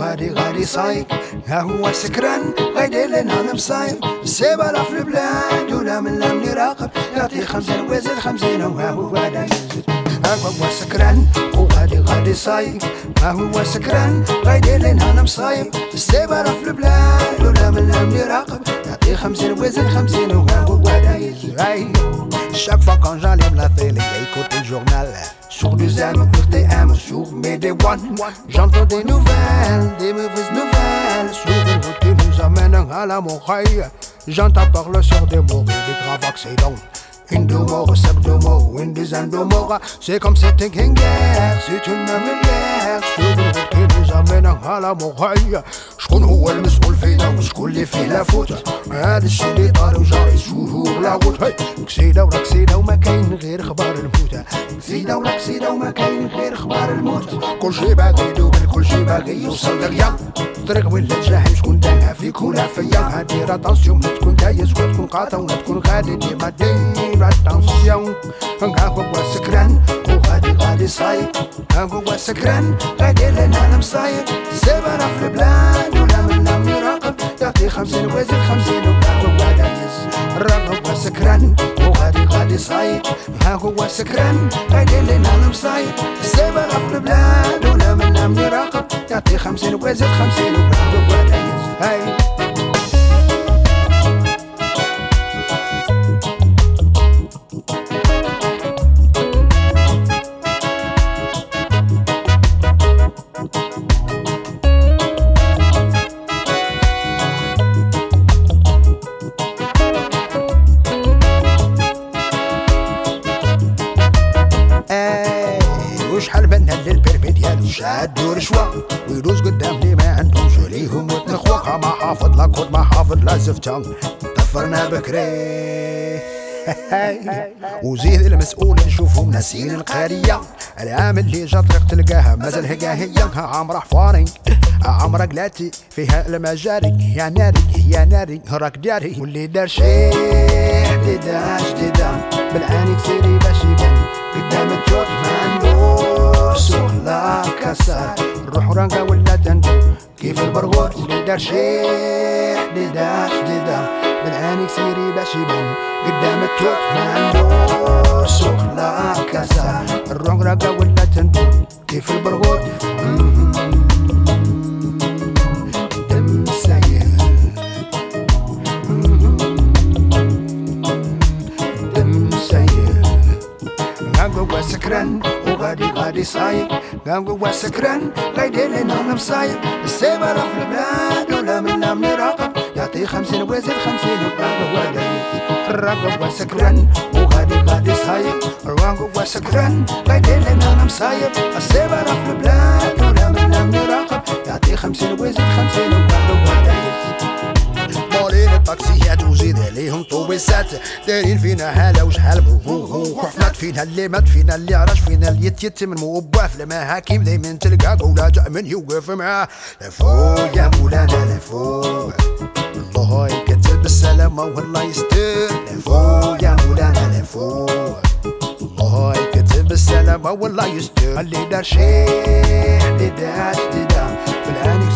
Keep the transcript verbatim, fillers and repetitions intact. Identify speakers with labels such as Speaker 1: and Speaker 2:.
Speaker 1: وغادي غادي صايق، ها هو سكران غيدير لنا المصايب، السيبالة في البلاد ولا من لم يراقب، يعطي خمسين ويزيد خمسين وها هو غادي يزيد. ها هو سكران وغادي غادي صايق، ها هو سكران غيدير لنا المصايب، السيبالة في البلاد ولا من لم يراقب، يعطي خمسين ويزيد خمسين وها هو غادي يزيد. Chaque fois quand j'allume la télé, écoute le journal. Sur des M, R T M, sur Médé One, j'entends des nouvelles, des mauvaises nouvelles. Sur une route qui nous amène à la moraille, j'entends parler sur des morts et des graves accidents. Une de mort, cinq de mort, une dizaine de morts. C'est comme c'était une guerre, c'est une même guerre. Sur une route qui nous amène à la moraille, شكون هو المسؤول فينا وشكون اللي فيه لا فوت؟ هذا الشي اللي طار وجاري شهور لا غوت. كسيدة ولا كسيدة وما كاين غير خبار الموت، كسيدة ولا كسيدة وما كاين غير خبار الموت. كلشي باغي يدوبل، كلشي باغي يوصل لغيا، طريق ولا الجحيم شكون داها فيك ولا فيا. هادير اتونسيون لا تكون دايز ولا تكون قاطع ولا تكون غادي، ديما دير اتونسيون. ها هو سكران وغادي غادي صايب، ها هو سكران غيدير لنا المصايب، الزبالة في البلاد ولا من لم يراقب، يعطي خمسين ويزيد خمسين وها هو غادي يزيد. ها هو سكران وغادي غادي صايب، ها هو سكران غيدير لنا المصايب، الزبالة في البلاد ولا من لم يراقب، يعطي خمسين ويزيد خمسين وها هو غادي يزيد. وشحال بنا للبرمي ديالو شادو رشوة، ويدوز قدام لي ما عندهمش وليهم وتنخوة. ما حافظ لا كود ما حافظ لا زفتة، طفرنا بكري. وزيد المسؤول نشوفهم ناسين القارية، العام اللي جا طريق تلقاها مازال هكا هي. عمره حفاري عمره قلاتي فيها المجاري، يا ناري يا ناري راك داري. واللي دار شي حديدة جديدة بالعاني كسيري باش يبان قدام الجوج ما ندور سوق لا كاسات، نروح رانقا ولا تندو كيف البرغوث. واللي دار شي حديدة جديدة بالعاني كسيري باش يبان قدام الجوج ما ندور سوق لا كاسات، نروح رانقا ولا تندو كيف البرغوث. دم سايل دم سايل، قهوة سكران وغادي غادي صايق، قهوة سكران غيدير لنا المصايب، السيبالة في البلاد ولا من لم يراقب، يعطي خمسين ويزيد خمسين وقهوة غادي يزيد. قهوة سكران وغادي غادي صايق، قهوة سكران غيدير لنا المصايب، السيبالة في البلاد ولا من لم يراقب، يعطي خمسين ويزيد خمسين وقهوة غادي يزيد. مولين الطاكسيات وزيد عليهم طوبيسات، دايرين فينا هلا وشحال بروح، حفنات فينا اللي مات فينا اللي عرش فينا اللي يتيت من موباف لما حكيم دايما تلقى ولا جاء من يوقف معاه. لفو يا مولانا لفو، الله يكتب السلامة والله يستر. لفو يا مولانا لفو، الله يكتب السلامة والله يستر. اللي دار شي حديدة جديدة بالعاني